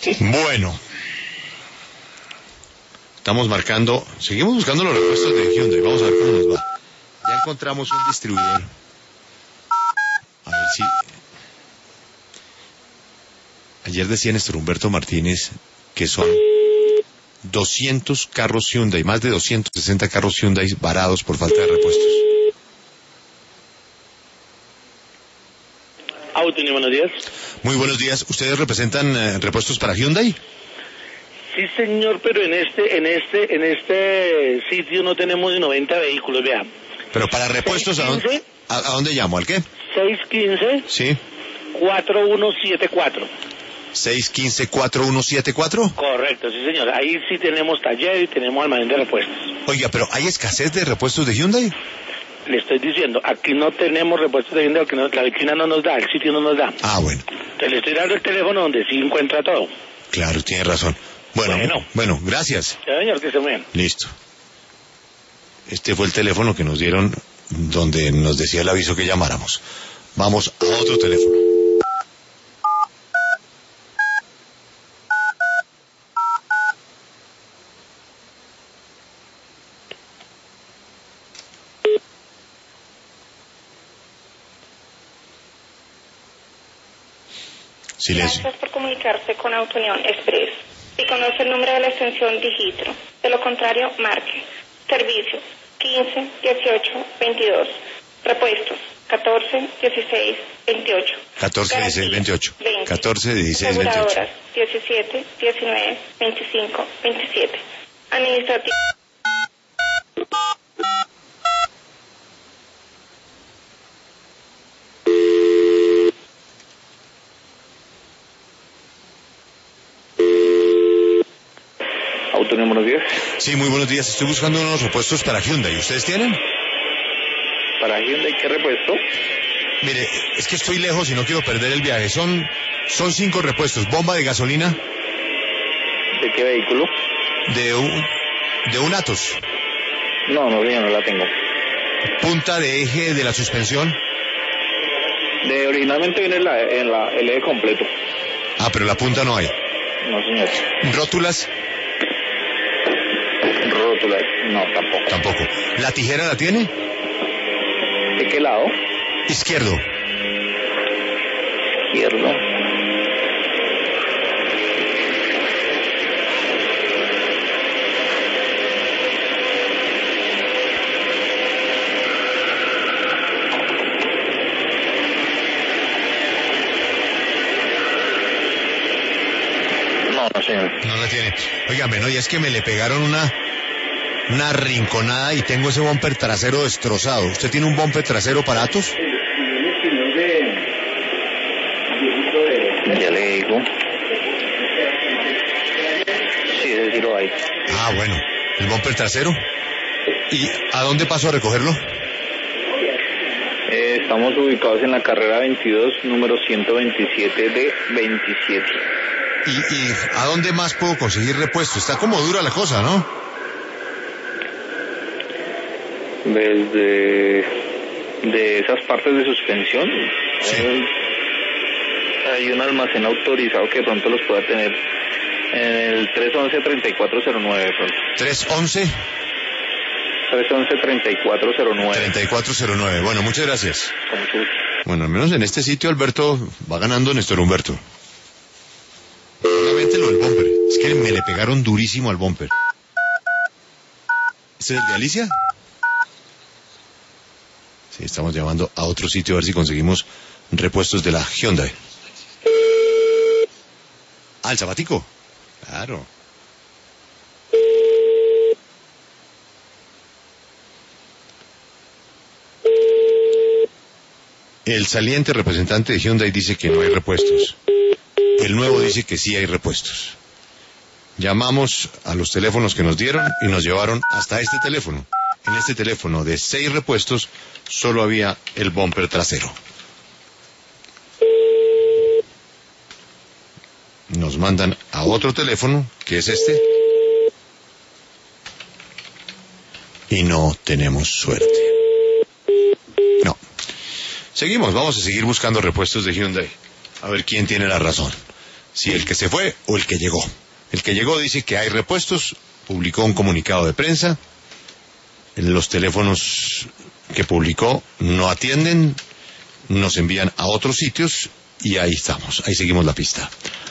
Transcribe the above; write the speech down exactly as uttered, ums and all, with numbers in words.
Bueno. Estamos marcando, seguimos buscando los repuestos de Hyundai. Vamos a ver cómo nos va. Ya encontramos un distribuidor. A ver si... Ayer decía Néstor Humberto Martínez que son doscientos carros Hyundai, más de doscientos sesenta carros Hyundai varados por falta de repuestos. Auto, buenos días. Muy buenos días. ¿Ustedes representan eh, repuestos para Hyundai? Sí, señor, pero en este, en este, en este sitio no tenemos noventa vehículos, vea. Pero para repuestos, ¿a dónde, a, ¿a dónde llamo? ¿Al qué? seis uno cinco, Sí. cuatro uno siete cuatro. seis uno cinco, cuatro uno siete cuatro. Correcto, sí, señor. Ahí sí tenemos taller y tenemos almacén de repuestos. Oiga, pero ¿hay escasez de repuestos de Hyundai? Le estoy diciendo, aquí no tenemos repuestos de Hyundai porque no, la vitrina no nos da, el sitio no nos da. Ah, bueno. Entonces le estoy dando el teléfono donde sí encuentra todo. Claro, tiene razón. Bueno, bueno, bueno, gracias. Sí, señor, que se mueven. Listo. Este fue el teléfono que nos dieron donde nos decía el aviso que llamáramos. Vamos a otro teléfono. Silencio. Gracias por comunicarse con Autounión Express. Si conoce el número de la extensión, digítelo. De lo contrario, marque. Servicios quince, dieciocho, veintidós. Repuestos catorce, dieciséis, veintiocho. catorce, dieciséis, veintiocho. catorce, dieciséis, veintiocho. Aseguradoras diecisiete, diecinueve, veinticinco, veintisiete. Administrativo. Buenos días. Sí, muy buenos días. Estoy buscando unos repuestos para Hyundai. ¿Ustedes tienen? ¿Para Hyundai qué repuesto? Mire, es que estoy lejos y no quiero perder el viaje. Son, son cinco repuestos. Bomba de gasolina. ¿De qué vehículo? De un, de un Atos. No, no, yo no la tengo. Punta de eje de la suspensión. De originalmente viene la, en la, el eje completo. Ah, pero la punta no hay. No, señor. Rótulas. Rótulas, no, tampoco. Tampoco. ¿La tijera la tiene? ¿De qué lado? Izquierdo. Izquierdo. No, no, señor. No la tiene. Óigame, no, y es que me le pegaron una... una rinconada y tengo ese bumper trasero destrozado. ¿Usted tiene un bumper trasero para Atos? Ya le digo. Sí, ese sí lo hay. Ah, bueno. ¿El bumper trasero? ¿Y a dónde paso a recogerlo? Eh, estamos ubicados en la carrera veintidós, número ciento veintisiete de veintisiete. ¿Y, ¿Y a dónde más puedo conseguir repuesto? Está como dura la cosa, ¿no? Desde de esas partes de suspensión, sí. eh, hay un almacén autorizado que pronto los pueda tener en el tres once, treinta y cuatro cero nueve de pronto. ¿tres once? tres once, treinta y cuatro cero nueve. treinta y cuatro cero nueve. Bueno, muchas gracias. Con mucho gusto. Bueno, al menos en este sitio Alberto va ganando Néstor Humberto. Solamente lo del bumper. Es que me le pegaron durísimo al bumper. ¿Este es el de Alicia? Sí, estamos llamando a otro sitio a ver si conseguimos repuestos de la Hyundai. Ah, el Zapatico. Claro. El saliente representante de Hyundai dice que no hay repuestos. El nuevo dice que sí hay repuestos. Llamamos a los teléfonos que nos dieron y nos llevaron hasta este teléfono. En este teléfono de seis repuestos solo había el bumper trasero. Nos mandan a otro teléfono, que es este. Y no tenemos suerte. No. Seguimos, vamos a seguir buscando repuestos de Hyundai. A ver quién tiene la razón. si el que se fue o el que llegó. El que llegó dice que hay repuestos, publicó un comunicado de prensa, los teléfonos que publicó no atienden, nos envían a otros sitios y ahí estamos, ahí seguimos la pista.